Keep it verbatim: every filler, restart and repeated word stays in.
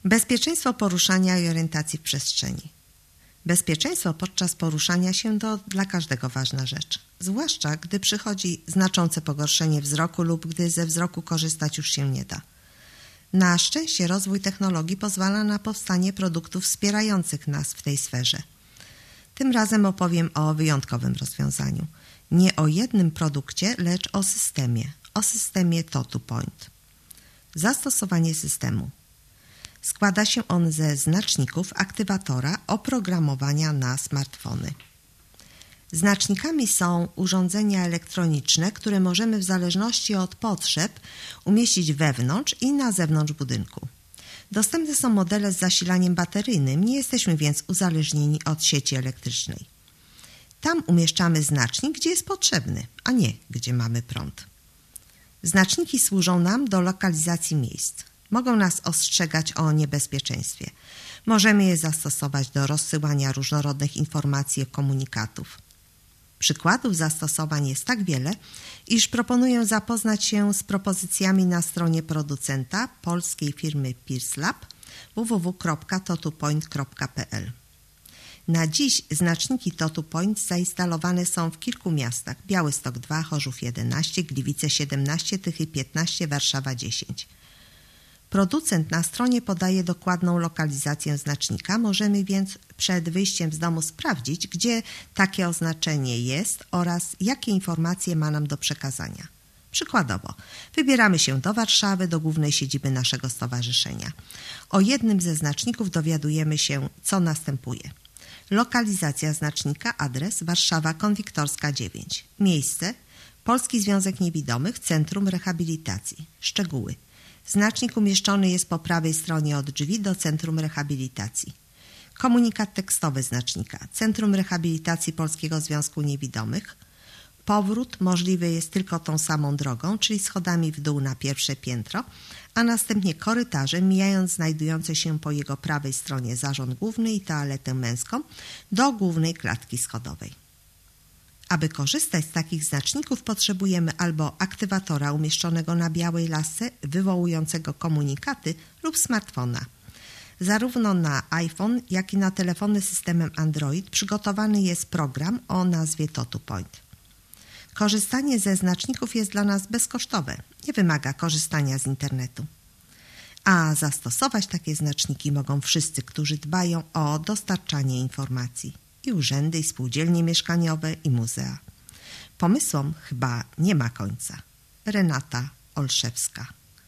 Bezpieczeństwo poruszania i orientacji w przestrzeni. Bezpieczeństwo podczas poruszania się to dla każdego ważna rzecz, zwłaszcza gdy przychodzi znaczące pogorszenie wzroku lub gdy ze wzroku korzystać już się nie da. Na szczęście rozwój technologii pozwala na powstanie produktów wspierających nas w tej sferze. Tym razem opowiem o wyjątkowym rozwiązaniu. Nie o jednym produkcie, lecz o systemie, o systemie TOTUPOINT. Zastosowanie systemu. Składa się on ze znaczników aktywatora oprogramowania na smartfony. Znacznikami są urządzenia elektroniczne, które możemy w zależności od potrzeb umieścić wewnątrz i na zewnątrz budynku. Dostępne są modele z zasilaniem bateryjnym, nie jesteśmy więc uzależnieni od sieci elektrycznej. Tam umieszczamy znacznik, gdzie jest potrzebny, a nie gdzie mamy prąd. Znaczniki służą nam do lokalizacji miejsc. Mogą nas ostrzegać o niebezpieczeństwie. Możemy je zastosować do rozsyłania różnorodnych informacji i komunikatów. Przykładów zastosowań jest tak wiele, iż proponuję zapoznać się z propozycjami na stronie producenta polskiej firmy PearsLab w w w kropka totupoint kropka p l. Na dziś znaczniki TOTUPOINT zainstalowane są w kilku miastach: Białystok dwa, Chorzów jedenaście, Gliwice siedemnaście, Tychy piętnaście, Warszawa dziesięć. Producent na stronie podaje dokładną lokalizację znacznika, możemy więc przed wyjściem z domu sprawdzić, gdzie takie oznaczenie jest oraz jakie informacje ma nam do przekazania. Przykładowo, wybieramy się do Warszawy, do głównej siedziby naszego stowarzyszenia. O jednym ze znaczników dowiadujemy się, co następuje. Lokalizacja znacznika, adres Warszawa Konwiktorska dziewięć. Miejsce Polski Związek Niewidomych, Centrum Rehabilitacji. Szczegóły. Znacznik umieszczony jest po prawej stronie od drzwi do Centrum Rehabilitacji. Komunikat tekstowy znacznika. Centrum Rehabilitacji Polskiego Związku Niewidomych. Powrót możliwy jest tylko tą samą drogą, czyli schodami w dół na pierwsze piętro, a następnie korytarzem, mijając znajdujące się po jego prawej stronie zarząd główny i toaletę męską do głównej klatki schodowej. Aby korzystać z takich znaczników, potrzebujemy albo aktywatora umieszczonego na białej lasce wywołującego komunikaty lub smartfona. Zarówno na iPhone, jak i na telefony z systemem Android przygotowany jest program o nazwie TOTUPOINT. Korzystanie ze znaczników jest dla nas bezkosztowe, nie wymaga korzystania z internetu. A zastosować takie znaczniki mogą wszyscy, którzy dbają o dostarczanie informacji. I urzędy, i spółdzielnie mieszkaniowe, i muzea. Pomysłom chyba nie ma końca. Renata Olszewska.